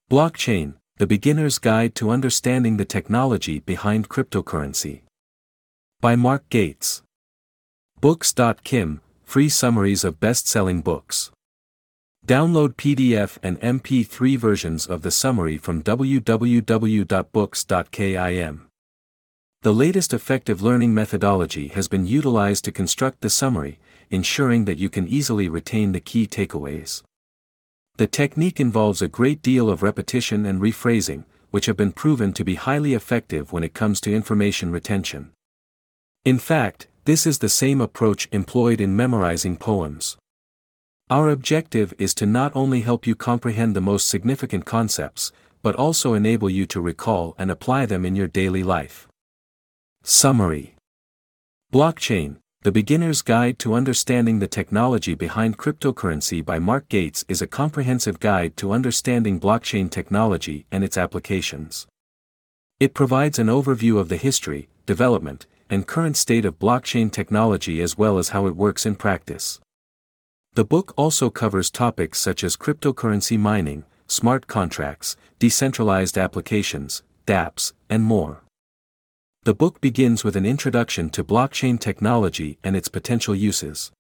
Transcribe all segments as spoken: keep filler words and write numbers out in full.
Blockchain, The Beginner's Guide to Understanding the Technology Behind Cryptocurrency. By Mark Gates. Books dot kim, free summaries of best-selling books. Download P D F and M P three versions of the summary from w w w dot books dot kim. The latest effective learning methodology has been utilized to construct the summary, ensuring that you can easily retain the key takeaways. The technique involves a great deal of repetition and rephrasing, which have been proven to be highly effective when it comes to information retention. In fact, this is the same approach employed in memorizing poems. Our objective is to not only help you comprehend the most significant concepts, but also enable you to recall and apply them in your daily life. Summary. Blockchain, The Beginner's Guide to Understanding the Technology Behind Cryptocurrency by Mark Gates is a comprehensive guide to understanding blockchain technology and its applications. It provides an overview of the history, development, and current state of blockchain technology as well as how it works in practice. The book also covers topics such as cryptocurrency mining, smart contracts, decentralized applications, dApps, and more. The book begins with an introduction to blockchain technology and its potential uses.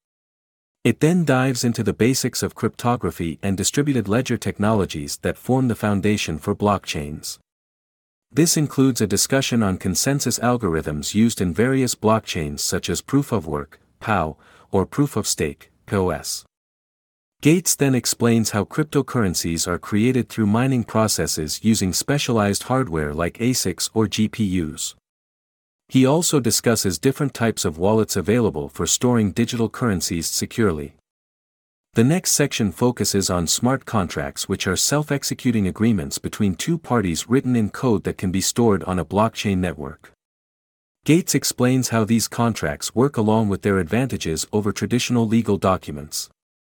It then dives into the basics of cryptography and distributed ledger technologies that form the foundation for blockchains. This includes a discussion on consensus algorithms used in various blockchains such as proof of work, P O W, or proof of stake, P O S. Gates then explains how cryptocurrencies are created through mining processes using specialized hardware like A S I Cs or G P Us. He also discusses different types of wallets available for storing digital currencies securely. The next section focuses on smart contracts, which are self-executing agreements between two parties written in code that can be stored on a blockchain network. Gates explains how these contracts work along with their advantages over traditional legal documents.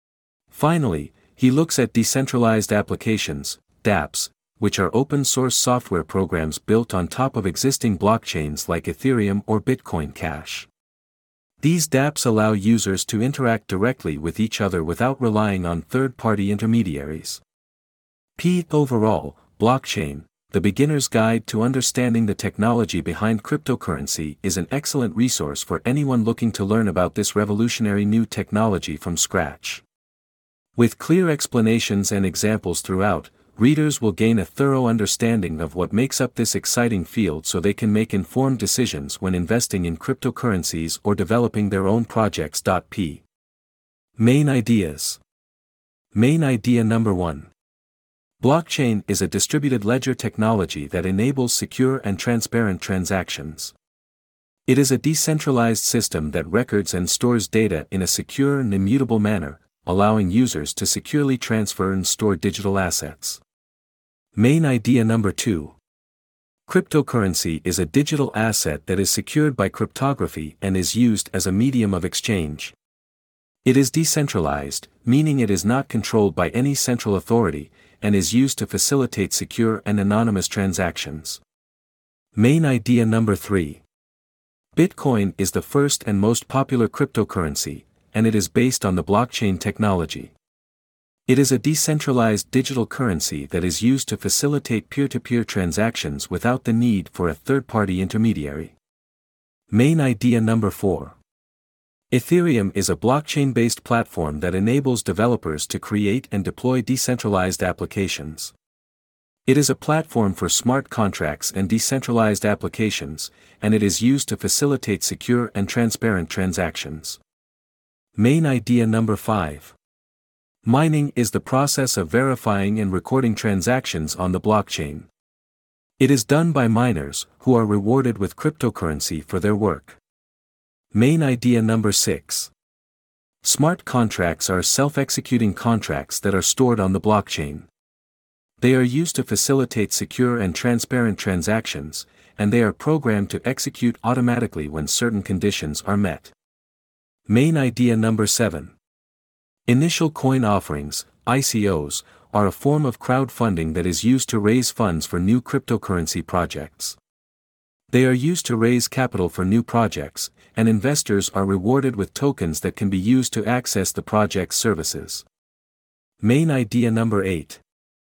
Finally, he looks at decentralized applications, dApps, which are open-source software programs built on top of existing blockchains like Ethereum or Bitcoin Cash. These dApps allow users to interact directly with each other without relying on third-party intermediaries. P. Overall, Blockchain, The Beginner's Guide to Understanding the Technology Behind Cryptocurrency is an excellent resource for anyone looking to learn about this revolutionary new technology from scratch. With clear explanations and examples throughout, readers will gain a thorough understanding of what makes up this exciting field so they can make informed decisions when investing in cryptocurrencies or developing their own projects. P. Main ideas. Main idea number one. Blockchain is a distributed ledger technology that enables secure and transparent transactions. It is a decentralized system that records and stores data in a secure and immutable manner, allowing users to securely transfer and store digital assets. Main idea number two. Cryptocurrency is a digital asset that is secured by cryptography and is used as a medium of exchange. It is decentralized, meaning it is not controlled by any central authority, and is used to facilitate secure and anonymous transactions. Main idea number three. Bitcoin is the first and most popular cryptocurrency, and it is based on the blockchain technology. It is a decentralized digital currency that is used to facilitate peer-to-peer transactions without the need for a third-party intermediary. Main idea number four. Ethereum is a blockchain-based platform that enables developers to create and deploy decentralized applications. It is a platform for smart contracts and decentralized applications, and it is used to facilitate secure and transparent transactions. Main idea number five. Mining is the process of verifying and recording transactions on the blockchain. It is done by miners, who are rewarded with cryptocurrency for their work. Main idea number six. Smart contracts are self-executing contracts that are stored on the blockchain. They are used to facilitate secure and transparent transactions, and they are programmed to execute automatically when certain conditions are met. Main idea number seven. Initial coin offerings, I C Os, are a form of crowdfunding that is used to raise funds for new cryptocurrency projects. They are used to raise capital for new projects, and investors are rewarded with tokens that can be used to access the project's services. Main idea number eight.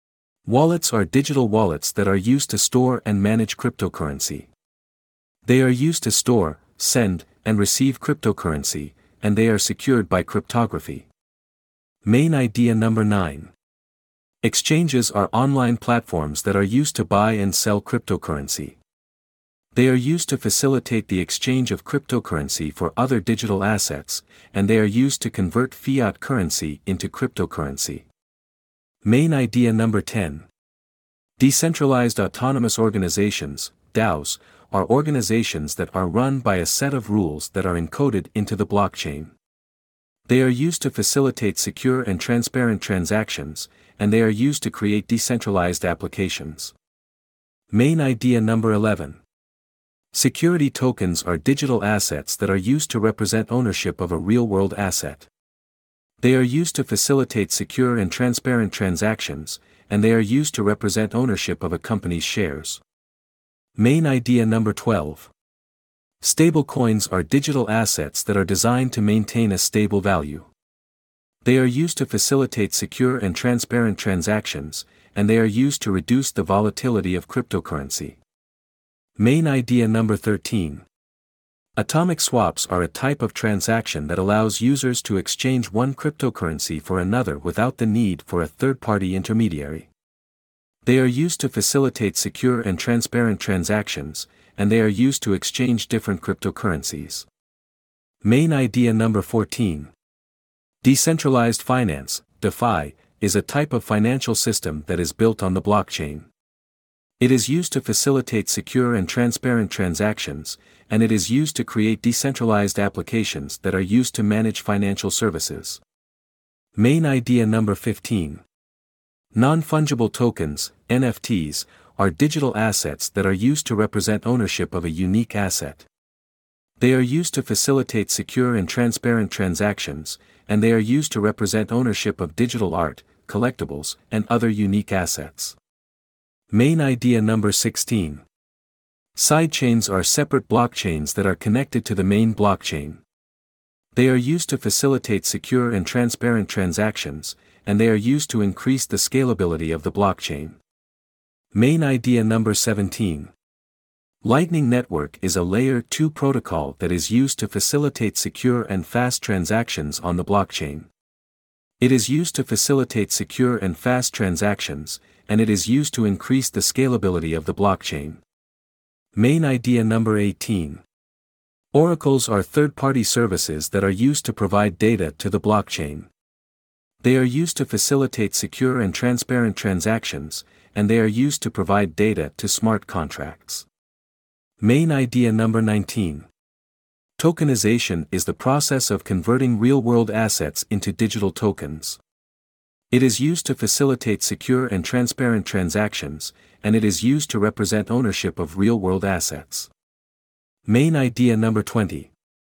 Wallets are digital wallets that are used to store and manage cryptocurrency. They are used to store, send, and receive cryptocurrency, and they are secured by cryptography. Main idea number nine. Exchanges are online platforms that are used to buy and sell cryptocurrency. They are used to facilitate the exchange of cryptocurrency for other digital assets, and they are used to convert fiat currency into cryptocurrency. Main idea number ten. Decentralized autonomous organizations, DAOs, are organizations that are run by a set of rules that are encoded into the blockchain. They are used to facilitate secure and transparent transactions, and they are used to create decentralized applications. Main idea number eleven. Security tokens are digital assets that are used to represent ownership of a real-world asset. They are used to facilitate secure and transparent transactions, and they are used to represent ownership of a company's shares. Main idea number twelve. Stablecoins are digital assets that are designed to maintain a stable value. They are used to facilitate secure and transparent transactions, and they are used to reduce the volatility of cryptocurrency. Main idea number thirteen. Atomic swaps are a type of transaction that allows users to exchange one cryptocurrency for another without the need for a third-party intermediary. They are used to facilitate secure and transparent transactions, and they are used to exchange different cryptocurrencies. Main idea number fourteen. Decentralized finance, DeFi, is a type of financial system that is built on the blockchain. It is used to facilitate secure and transparent transactions, and it is used to create decentralized applications that are used to manage financial services. Main idea number fifteen. Non-fungible tokens, N F Ts, are digital assets that are used to represent ownership of a unique asset. They are used to facilitate secure and transparent transactions, and they are used to represent ownership of digital art, collectibles, and other unique assets. Main idea number sixteen. Sidechains are separate blockchains that are connected to the main blockchain. They are used to facilitate secure and transparent transactions, and they are used to increase the scalability of the blockchain. Main idea number seventeen. Lightning Network is a layer two protocol that is used to facilitate secure and fast transactions on the blockchain. It is used to facilitate secure and fast transactions, and it is used to increase the scalability of the blockchain. Main idea number eighteen. Oracles are third-party services that are used to provide data to the blockchain. They are used to facilitate secure and transparent transactions, and they are used to provide data to smart contracts. Main idea number nineteen. Tokenization is the process of converting real-world assets into digital tokens. It is used to facilitate secure and transparent transactions, and it is used to represent ownership of real-world assets. Main idea number twenty.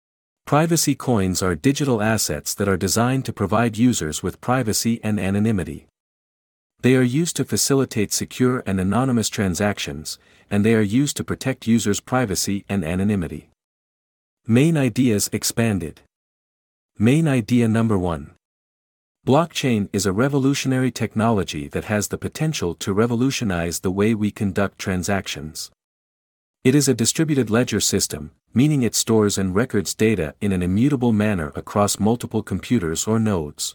Privacy coins are digital assets that are designed to provide users with privacy and anonymity. They are used to facilitate secure and anonymous transactions, and they are used to protect users' privacy and anonymity. Main ideas expanded. Main idea number one. Blockchain is a revolutionary technology that has the potential to revolutionize the way we conduct transactions. It is a distributed ledger system, meaning it stores and records data in an immutable manner across multiple computers or nodes.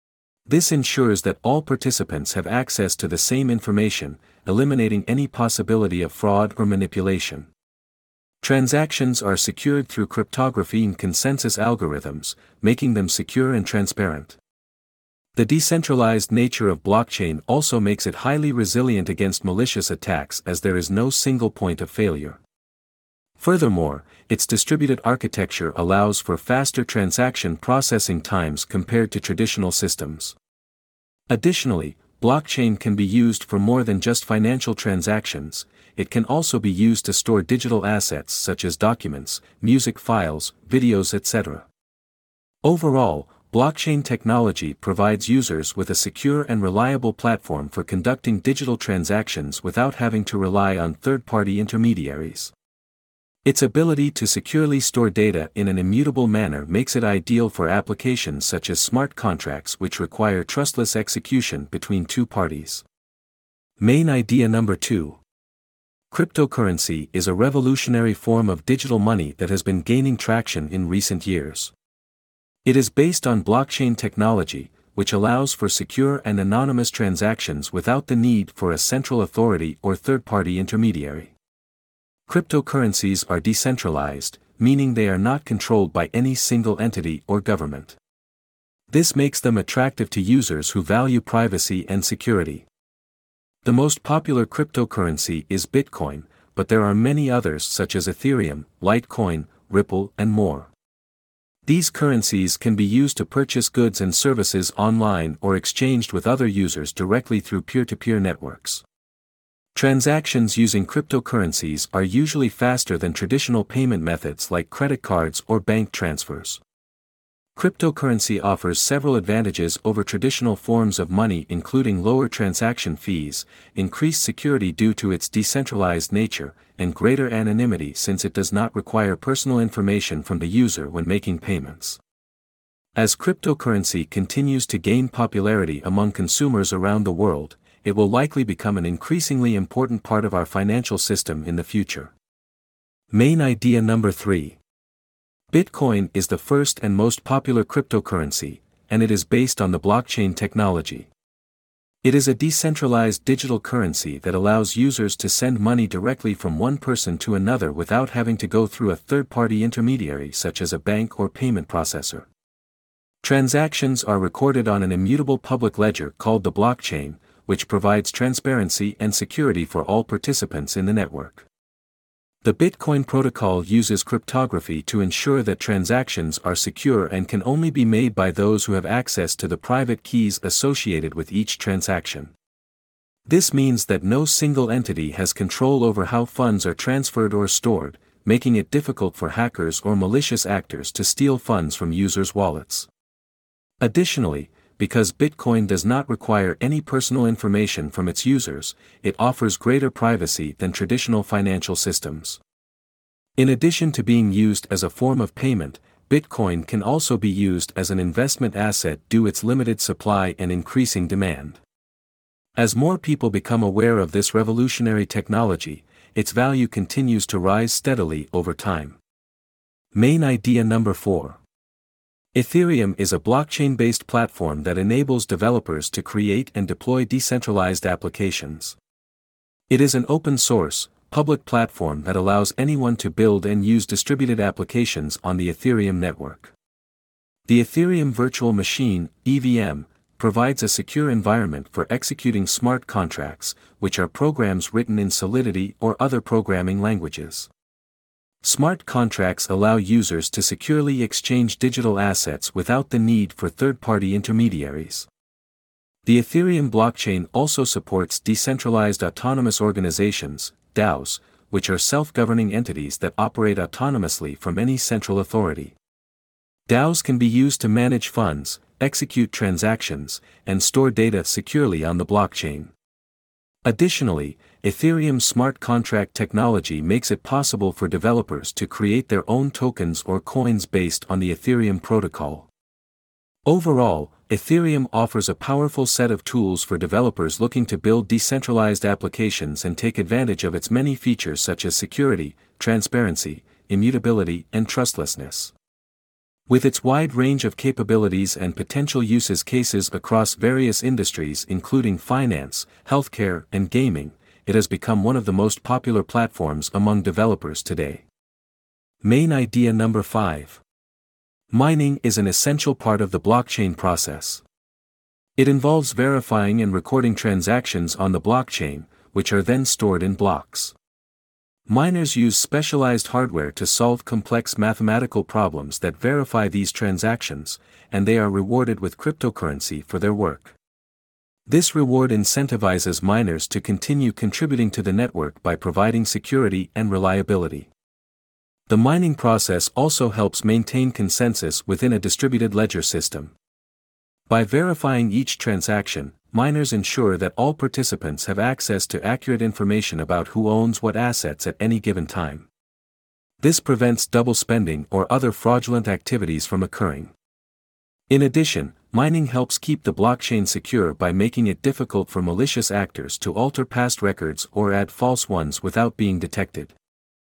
This ensures that all participants have access to the same information, eliminating any possibility of fraud or manipulation. Transactions are secured through cryptography and consensus algorithms, making them secure and transparent. The decentralized nature of blockchain also makes it highly resilient against malicious attacks as there is no single point of failure. Furthermore, its distributed architecture allows for faster transaction processing times compared to traditional systems. Additionally, blockchain can be used for more than just financial transactions. It can also be used to store digital assets such as documents, music files, videos, et cetera. Overall, blockchain technology provides users with a secure and reliable platform for conducting digital transactions without having to rely on third-party intermediaries. Its ability to securely store data in an immutable manner makes it ideal for applications such as smart contracts which require trustless execution between two parties. Main idea number two. Cryptocurrency is a revolutionary form of digital money that has been gaining traction in recent years. It is based on blockchain technology, which allows for secure and anonymous transactions without the need for a central authority or third-party intermediary. Cryptocurrencies are decentralized, meaning they are not controlled by any single entity or government. This makes them attractive to users who value privacy and security. The most popular cryptocurrency is Bitcoin, but there are many others such as Ethereum, Litecoin, Ripple, and more. These currencies can be used to purchase goods and services online or exchanged with other users directly through peer-to-peer networks. Transactions using cryptocurrencies are usually faster than traditional payment methods like credit cards or bank transfers. Cryptocurrency offers several advantages over traditional forms of money, including lower transaction fees, increased security due to its decentralized nature, and greater anonymity since it does not require personal information from the user when making payments. As cryptocurrency continues to gain popularity among consumers around the world, it will likely become an increasingly important part of our financial system in the future. Main idea number three. Bitcoin is the first and most popular cryptocurrency, and it is based on the blockchain technology. It is a decentralized digital currency that allows users to send money directly from one person to another without having to go through a third-party intermediary such as a bank or payment processor. Transactions are recorded on an immutable public ledger called the blockchain, which provides transparency and security for all participants in the network. The Bitcoin protocol uses cryptography to ensure that transactions are secure and can only be made by those who have access to the private keys associated with each transaction. This means that no single entity has control over how funds are transferred or stored, making it difficult for hackers or malicious actors to steal funds from users' wallets. Additionally, because Bitcoin does not require any personal information from its users, it offers greater privacy than traditional financial systems. In addition to being used as a form of payment, Bitcoin can also be used as an investment asset due to its limited supply and increasing demand. As more people become aware of this revolutionary technology, its value continues to rise steadily over time. Main idea number four. Ethereum is a blockchain-based platform that enables developers to create and deploy decentralized applications. It is an open-source, public platform that allows anyone to build and use distributed applications on the Ethereum network. The Ethereum Virtual Machine, E V M, provides a secure environment for executing smart contracts, which are programs written in Solidity or other programming languages. Smart contracts allow users to securely exchange digital assets without the need for third-party intermediaries. The Ethereum blockchain also supports decentralized autonomous organizations, DAOs, which are self-governing entities that operate autonomously from any central authority. DAOs can be used to manage funds, execute transactions, and store data securely on the blockchain. Additionally, Ethereum's smart contract technology makes it possible for developers to create their own tokens or coins based on the Ethereum protocol. Overall, Ethereum offers a powerful set of tools for developers looking to build decentralized applications and take advantage of its many features such as security, transparency, immutability, and trustlessness. With its wide range of capabilities and potential use cases across various industries including finance, healthcare, and gaming, it has become one of the most popular platforms among developers today. Main idea number five. Mining is an essential part of the blockchain process. It involves verifying and recording transactions on the blockchain, which are then stored in blocks. Miners use specialized hardware to solve complex mathematical problems that verify these transactions, and they are rewarded with cryptocurrency for their work. This reward incentivizes miners to continue contributing to the network by providing security and reliability. The mining process also helps maintain consensus within a distributed ledger system. By verifying each transaction, miners ensure that all participants have access to accurate information about who owns what assets at any given time. This prevents double spending or other fraudulent activities from occurring. In addition, mining helps keep the blockchain secure by making it difficult for malicious actors to alter past records or add false ones without being detected.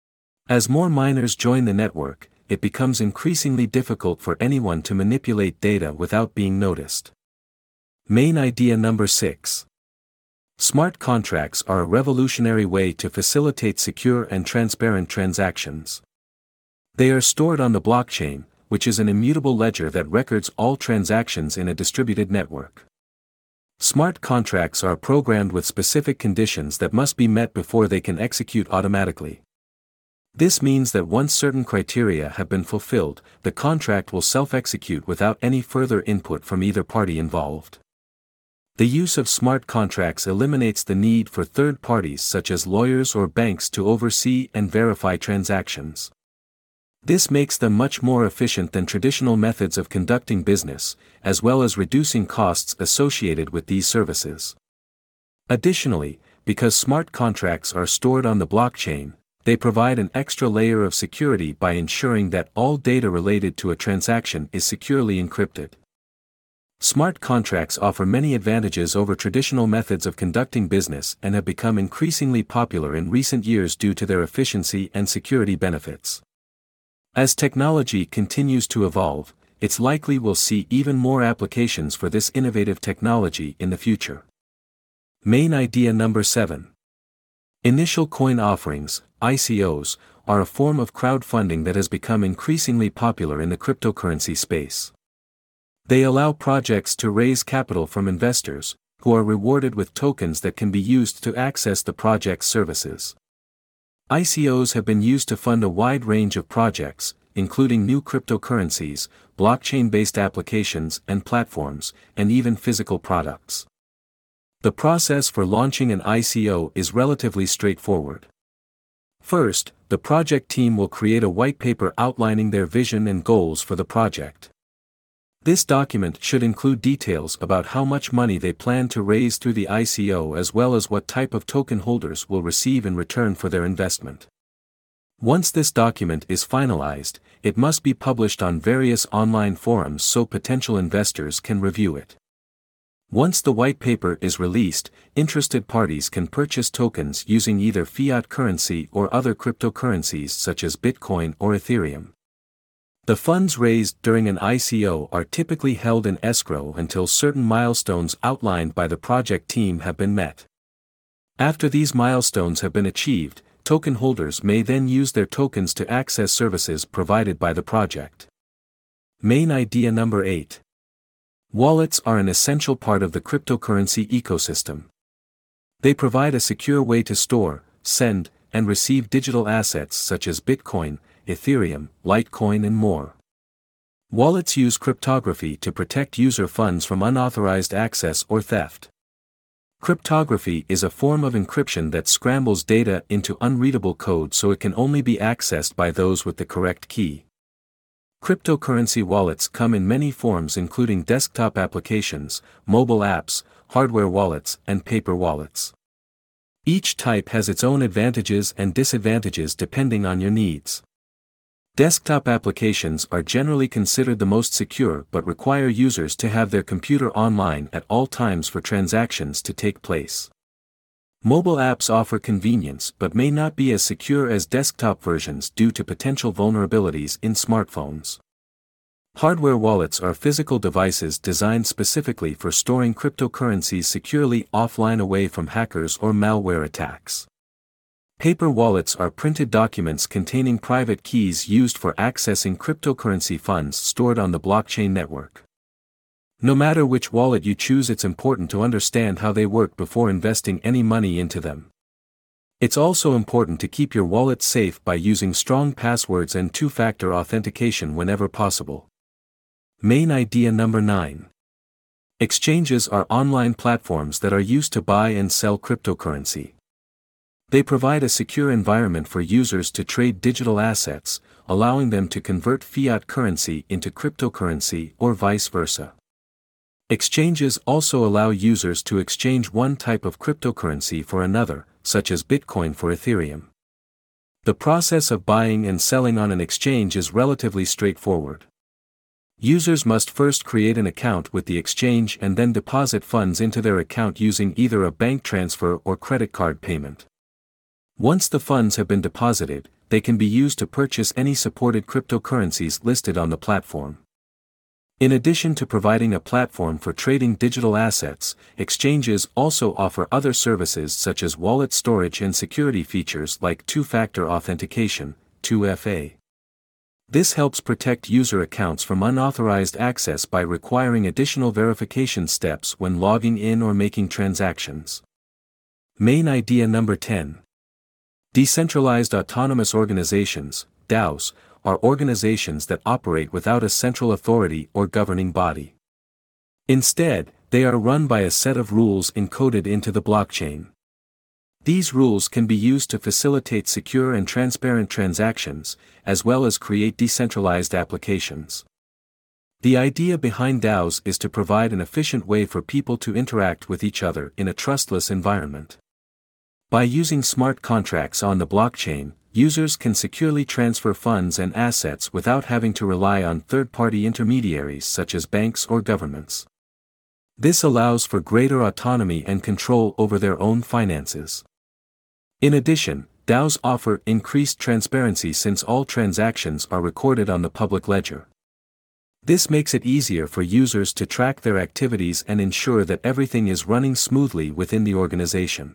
As more miners join the network, it becomes increasingly difficult for anyone to manipulate data without being noticed. Main idea number six. Smart contracts are a revolutionary way to facilitate secure and transparent transactions. They are stored on the blockchain, which is an immutable ledger that records all transactions in a distributed network. Smart contracts are programmed with specific conditions that must be met before they can execute automatically. This means that once certain criteria have been fulfilled, the contract will self-execute without any further input from either party involved. The use of smart contracts eliminates the need for third parties such as lawyers or banks to oversee and verify transactions. This makes them much more efficient than traditional methods of conducting business, as well as reducing costs associated with these services. Additionally, because smart contracts are stored on the blockchain, they provide an extra layer of security by ensuring that all data related to a transaction is securely encrypted. Smart contracts offer many advantages over traditional methods of conducting business and have become increasingly popular in recent years due to their efficiency and security benefits. As technology continues to evolve, it's likely we'll see even more applications for this innovative technology in the future. Main idea number seven. Initial coin offerings, I C Os, are a form of crowdfunding that has become increasingly popular in the cryptocurrency space. They allow projects to raise capital from investors, who are rewarded with tokens that can be used to access the project's services. I C Os have been used to fund a wide range of projects, including new cryptocurrencies, blockchain-based applications and platforms, and even physical products. The process for launching an I C O is relatively straightforward. First, the project team will create a white paper outlining their vision and goals for the project. This document should include details about how much money they plan to raise through the I C O as well as what type of token holders will receive in return for their investment. Once this document is finalized, it must be published on various online forums so potential investors can review it. Once the white paper is released, interested parties can purchase tokens using either fiat currency or other cryptocurrencies such as Bitcoin or Ethereum. The funds raised during an I C O are typically held in escrow until certain milestones outlined by the project team have been met. After these milestones have been achieved, token holders may then use their tokens to access services provided by the project. Main idea number eight. Wallets are an essential part of the cryptocurrency ecosystem. They provide a secure way to store, send, and receive digital assets such as Bitcoin, Ethereum, Litecoin and more. Wallets use cryptography to protect user funds from unauthorized access or theft. Cryptography is a form of encryption that scrambles data into unreadable code so it can only be accessed by those with the correct key. Cryptocurrency wallets come in many forms including desktop applications, mobile apps, hardware wallets, and paper wallets. Each type has its own advantages and disadvantages depending on your needs. Desktop applications are generally considered the most secure but require users to have their computer online at all times for transactions to take place. Mobile apps offer convenience but may not be as secure as desktop versions due to potential vulnerabilities in smartphones. Hardware wallets are physical devices designed specifically for storing cryptocurrencies securely offline away from hackers or malware attacks. Paper wallets are printed documents containing private keys used for accessing cryptocurrency funds stored on the blockchain network. No matter which wallet you choose, it's important to understand how they work before investing any money into them. It's also important to keep your wallet safe by using strong passwords and two-factor authentication whenever possible. Main idea number nine. Exchanges are online platforms that are used to buy and sell cryptocurrency. They provide a secure environment for users to trade digital assets, allowing them to convert fiat currency into cryptocurrency or vice versa. Exchanges also allow users to exchange one type of cryptocurrency for another, such as Bitcoin for Ethereum. The process of buying and selling on an exchange is relatively straightforward. Users must first create an account with the exchange and then deposit funds into their account using either a bank transfer or credit card payment. Once the funds have been deposited, they can be used to purchase any supported cryptocurrencies listed on the platform. In addition to providing a platform for trading digital assets, exchanges also offer other services such as wallet storage and security features like two-factor authentication, two F A. This helps protect user accounts from unauthorized access by requiring additional verification steps when logging in or making transactions. Main idea number ten. Decentralized autonomous organizations, DAOs, are organizations that operate without a central authority or governing body. Instead, they are run by a set of rules encoded into the blockchain. These rules can be used to facilitate secure and transparent transactions, as well as create decentralized applications. The idea behind DAOs is to provide an efficient way for people to interact with each other in a trustless environment. By using smart contracts on the blockchain, users can securely transfer funds and assets without having to rely on third-party intermediaries such as banks or governments. This allows for greater autonomy and control over their own finances. In addition, DAOs offer increased transparency since all transactions are recorded on the public ledger. This makes it easier for users to track their activities and ensure that everything is running smoothly within the organization.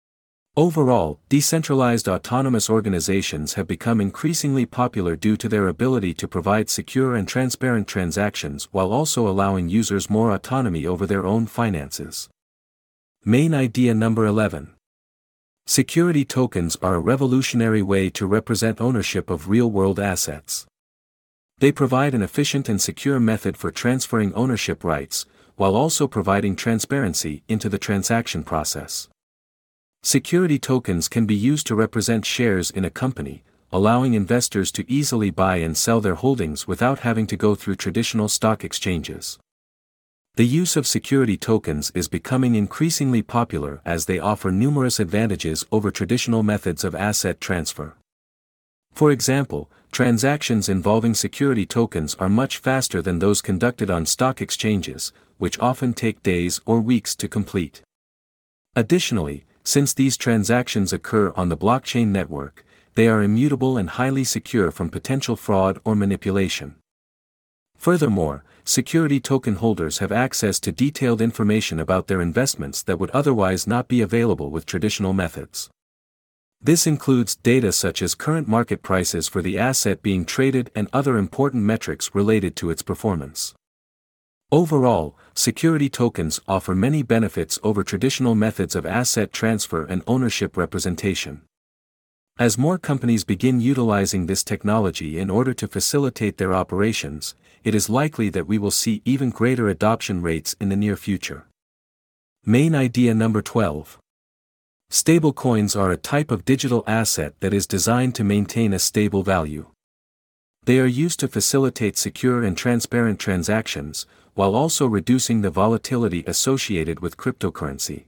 Overall, decentralized autonomous organizations have become increasingly popular due to their ability to provide secure and transparent transactions while also allowing users more autonomy over their own finances. Main idea number eleven. Security tokens are a revolutionary way to represent ownership of real-world assets. They provide an efficient and secure method for transferring ownership rights, while also providing transparency into the transaction process. Security tokens can be used to represent shares in a company, allowing investors to easily buy and sell their holdings without having to go through traditional stock exchanges. The use of security tokens is becoming increasingly popular as they offer numerous advantages over traditional methods of asset transfer. For example, transactions involving security tokens are much faster than those conducted on stock exchanges, which often take days or weeks to complete. Additionally, since these transactions occur on the blockchain network, they are immutable and highly secure from potential fraud or manipulation. Furthermore, security token holders have access to detailed information about their investments that would otherwise not be available with traditional methods. This includes data such as current market prices for the asset being traded and other important metrics related to its performance. Overall, security tokens offer many benefits over traditional methods of asset transfer and ownership representation. As more companies begin utilizing this technology in order to facilitate their operations, it is likely that we will see even greater adoption rates in the near future. Main idea number twelve. Stablecoins are a type of digital asset that is designed to maintain a stable value. They are used to facilitate secure and transparent transactions, while also reducing the volatility associated with cryptocurrency.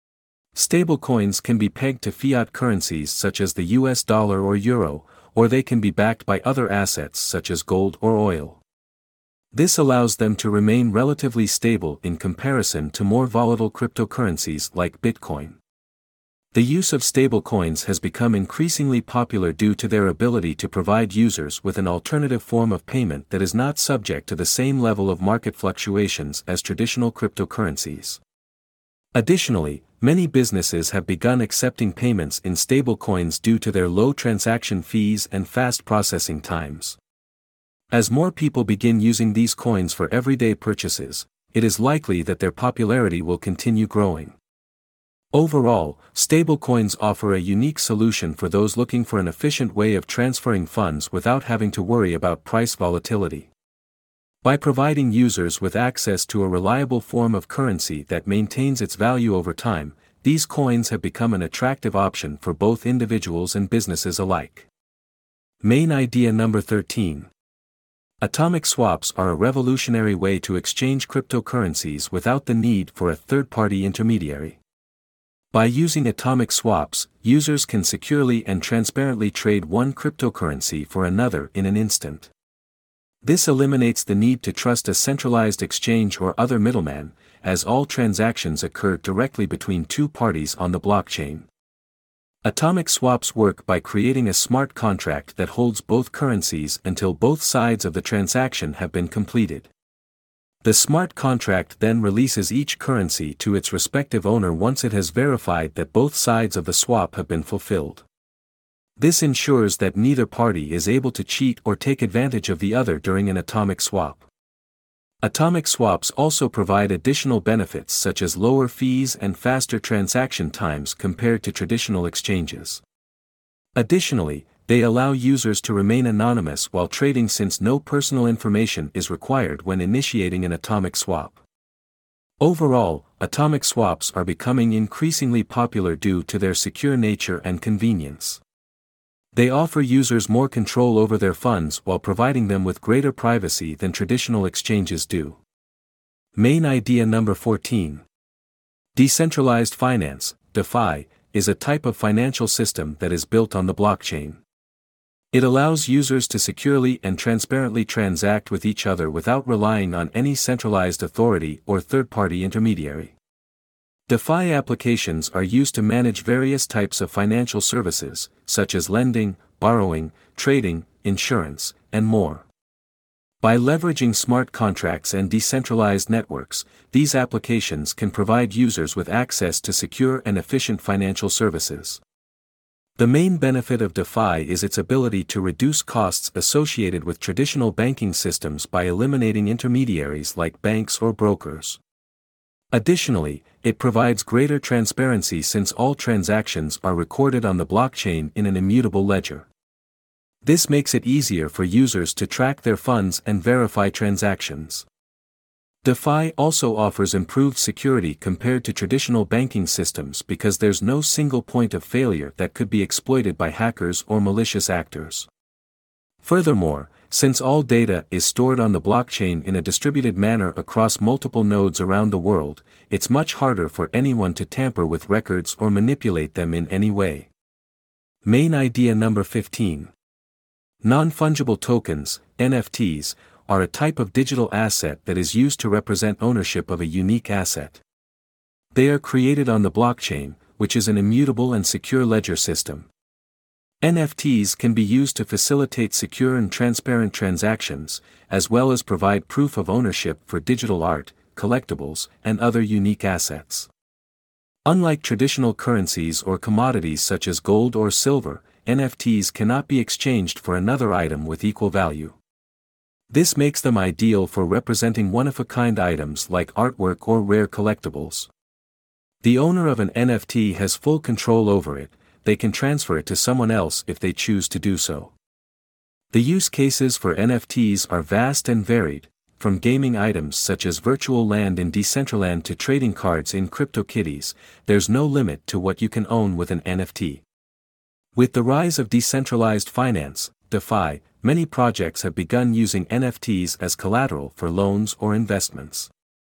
Stablecoins can be pegged to fiat currencies such as the U S dollar or euro, or they can be backed by other assets such as gold or oil. This allows them to remain relatively stable in comparison to more volatile cryptocurrencies like Bitcoin. The use of stablecoins has become increasingly popular due to their ability to provide users with an alternative form of payment that is not subject to the same level of market fluctuations as traditional cryptocurrencies. Additionally, many businesses have begun accepting payments in stablecoins due to their low transaction fees and fast processing times. As more people begin using these coins for everyday purchases, it is likely that their popularity will continue growing. Overall, stablecoins offer a unique solution for those looking for an efficient way of transferring funds without having to worry about price volatility. By providing users with access to a reliable form of currency that maintains its value over time, these coins have become an attractive option for both individuals and businesses alike. Main idea number thirteen. Atomic swaps are a revolutionary way to exchange cryptocurrencies without the need for a third-party intermediary. By using atomic swaps, users can securely and transparently trade one cryptocurrency for another in an instant. This eliminates the need to trust a centralized exchange or other middleman, as all transactions occur directly between two parties on the blockchain. Atomic swaps work by creating a smart contract that holds both currencies until both sides of the transaction have been completed. The smart contract then releases each currency to its respective owner once it has verified that both sides of the swap have been fulfilled. This ensures that neither party is able to cheat or take advantage of the other during an atomic swap. Atomic swaps also provide additional benefits such as lower fees and faster transaction times compared to traditional exchanges. Additionally, they allow users to remain anonymous while trading since no personal information is required when initiating an atomic swap. Overall, atomic swaps are becoming increasingly popular due to their secure nature and convenience. They offer users more control over their funds while providing them with greater privacy than traditional exchanges do. Main idea number fourteen. Decentralized finance, DeFi, is a type of financial system that is built on the blockchain. It allows users to securely and transparently transact with each other without relying on any centralized authority or third-party intermediary. DeFi applications are used to manage various types of financial services, such as lending, borrowing, trading, insurance, and more. By leveraging smart contracts and decentralized networks, these applications can provide users with access to secure and efficient financial services. The main benefit of DeFi is its ability to reduce costs associated with traditional banking systems by eliminating intermediaries like banks or brokers. Additionally, it provides greater transparency since all transactions are recorded on the blockchain in an immutable ledger. This makes it easier for users to track their funds and verify transactions. DeFi also offers improved security compared to traditional banking systems because there's no single point of failure that could be exploited by hackers or malicious actors. Furthermore, since all data is stored on the blockchain in a distributed manner across multiple nodes around the world, it's much harder for anyone to tamper with records or manipulate them in any way. Main idea number fifteen. Non-fungible tokens, N F Ts, are a type of digital asset that is used to represent ownership of a unique asset. They are created on the blockchain, which is an immutable and secure ledger system. N F Ts can be used to facilitate secure and transparent transactions, as well as provide proof of ownership for digital art, collectibles, and other unique assets. Unlike traditional currencies or commodities such as gold or silver, N F Ts cannot be exchanged for another item with equal value. This makes them ideal for representing one-of-a-kind items like artwork or rare collectibles. The owner of an N F T has full control over it. They can transfer it to someone else if they choose to do so. The use cases for N F Ts are vast and varied, from gaming items such as virtual land in Decentraland to trading cards in CryptoKitties. There's no limit to what you can own with an N F T. With the rise of decentralized finance, DeFi, many projects have begun using N F Ts as collateral for loans or investments.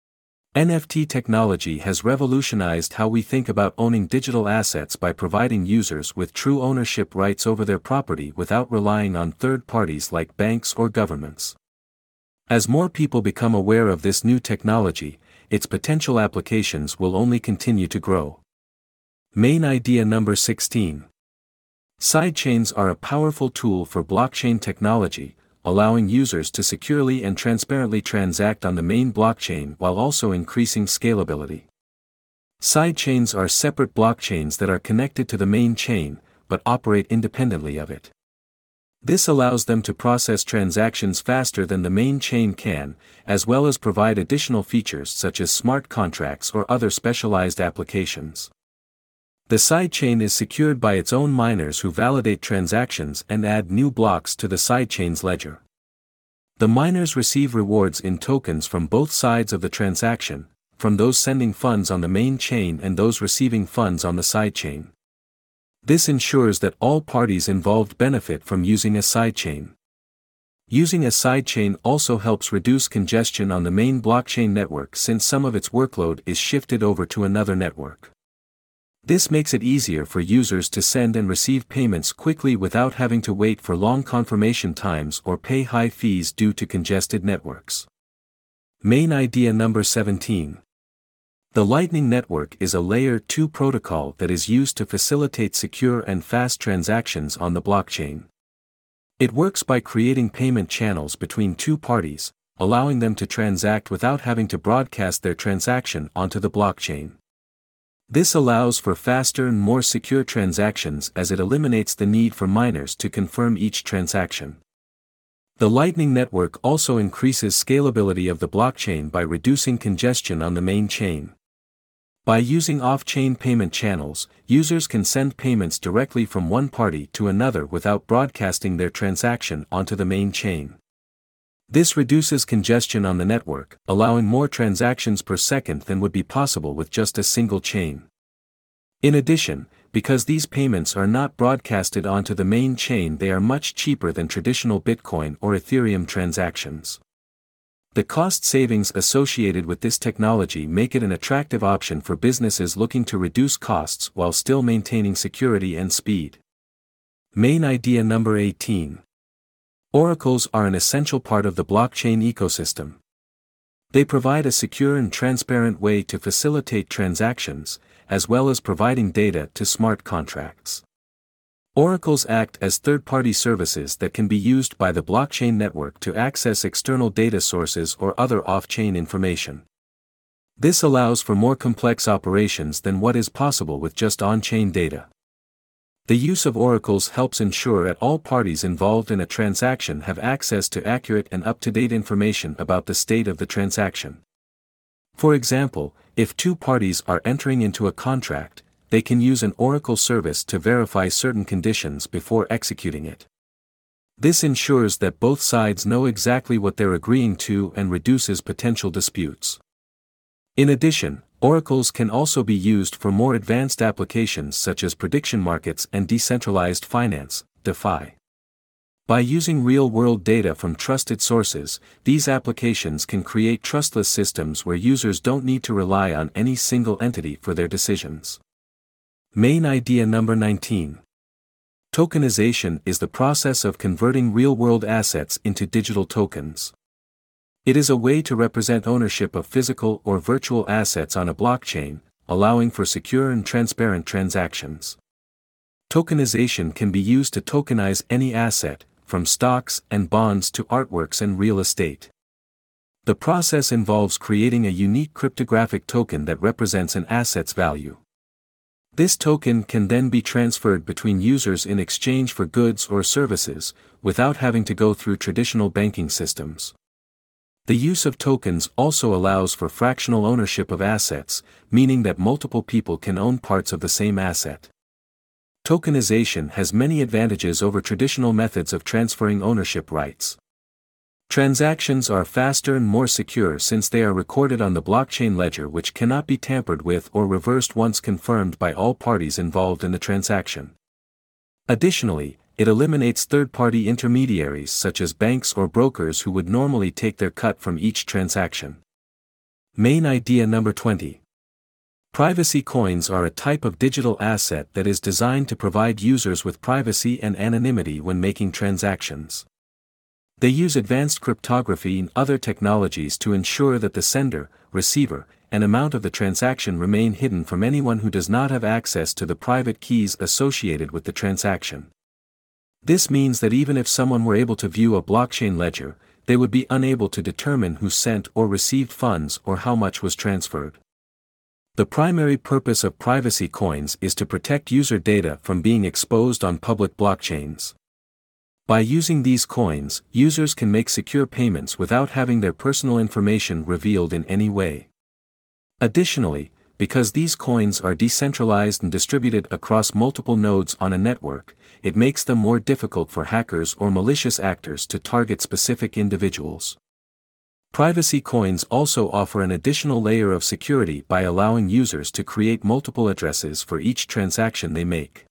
N F T technology has revolutionized how we think about owning digital assets by providing users with true ownership rights over their property without relying on third parties like banks or governments. As more people become aware of this new technology, its potential applications will only continue to grow. Main idea number sixteen. Sidechains are a powerful tool for blockchain technology, allowing users to securely and transparently transact on the main blockchain while also increasing scalability. Sidechains are separate blockchains that are connected to the main chain, but operate independently of it. This allows them to process transactions faster than the main chain can, as well as provide additional features such as smart contracts or other specialized applications. The sidechain is secured by its own miners who validate transactions and add new blocks to the sidechain's ledger. The miners receive rewards in tokens from both sides of the transaction, from those sending funds on the main chain and those receiving funds on the sidechain. This ensures that all parties involved benefit from using a sidechain. Using a sidechain also helps reduce congestion on the main blockchain network since some of its workload is shifted over to another network. This makes it easier for users to send and receive payments quickly without having to wait for long confirmation times or pay high fees due to congested networks. Main idea number seventeen. The Lightning Network is a Layer two protocol that is used to facilitate secure and fast transactions on the blockchain. It works by creating payment channels between two parties, allowing them to transact without having to broadcast their transaction onto the blockchain. This allows for faster and more secure transactions as it eliminates the need for miners to confirm each transaction. The Lightning Network also increases scalability of the blockchain by reducing congestion on the main chain. By using off-chain payment channels, users can send payments directly from one party to another without broadcasting their transaction onto the main chain. This reduces congestion on the network, allowing more transactions per second than would be possible with just a single chain. In addition, because these payments are not broadcasted onto the main chain, they are much cheaper than traditional Bitcoin or Ethereum transactions. The cost savings associated with this technology make it an attractive option for businesses looking to reduce costs while still maintaining security and speed. Main idea number eighteen. Oracles are an essential part of the blockchain ecosystem. They provide a secure and transparent way to facilitate transactions, as well as providing data to smart contracts. Oracles act as third-party services that can be used by the blockchain network to access external data sources or other off-chain information. This allows for more complex operations than what is possible with just on-chain data. The use of oracles helps ensure that all parties involved in a transaction have access to accurate and up-to-date information about the state of the transaction. For example, if two parties are entering into a contract, they can use an oracle service to verify certain conditions before executing it. This ensures that both sides know exactly what they're agreeing to and reduces potential disputes. In addition, oracles can also be used for more advanced applications such as prediction markets and decentralized finance, DeFi. By using real-world data from trusted sources, these applications can create trustless systems where users don't need to rely on any single entity for their decisions. Main idea number nineteen. Tokenization is the process of converting real-world assets into digital tokens. It is a way to represent ownership of physical or virtual assets on a blockchain, allowing for secure and transparent transactions. Tokenization can be used to tokenize any asset, from stocks and bonds to artworks and real estate. The process involves creating a unique cryptographic token that represents an asset's value. This token can then be transferred between users in exchange for goods or services, without having to go through traditional banking systems. The use of tokens also allows for fractional ownership of assets, meaning that multiple people can own parts of the same asset. Tokenization has many advantages over traditional methods of transferring ownership rights. Transactions are faster and more secure since they are recorded on the blockchain ledger, which cannot be tampered with or reversed once confirmed by all parties involved in the transaction. Additionally, it eliminates third-party intermediaries such as banks or brokers who would normally take their cut from each transaction. Main idea number twenty. Privacy coins are a type of digital asset that is designed to provide users with privacy and anonymity when making transactions. They use advanced cryptography and other technologies to ensure that the sender, receiver, and amount of the transaction remain hidden from anyone who does not have access to the private keys associated with the transaction. This means that even if someone were able to view a blockchain ledger, they would be unable to determine who sent or received funds or how much was transferred. The primary purpose of privacy coins is to protect user data from being exposed on public blockchains. By using these coins, users can make secure payments without having their personal information revealed in any way. Additionally, because these coins are decentralized and distributed across multiple nodes on a network, it makes them more difficult for hackers or malicious actors to target specific individuals. Privacy coins also offer an additional layer of security by allowing users to create multiple addresses for each transaction they make.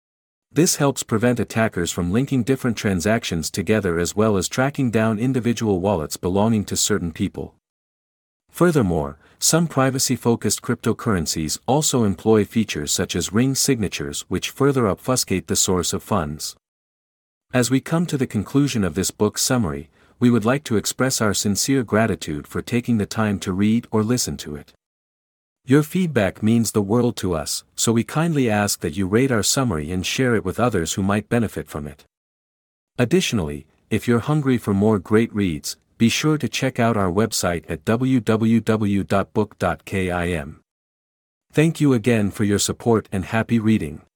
This helps prevent attackers from linking different transactions together as well as tracking down individual wallets belonging to certain people. Furthermore, some privacy-focused cryptocurrencies also employ features such as ring signatures which further obfuscate the source of funds. As we come to the conclusion of this book summary, we would like to express our sincere gratitude for taking the time to read or listen to it. Your feedback means the world to us, so we kindly ask that you rate our summary and share it with others who might benefit from it. Additionally, if you're hungry for more great reads, be sure to check out our website at w w w dot book dot kim. Thank you again for your support and happy reading.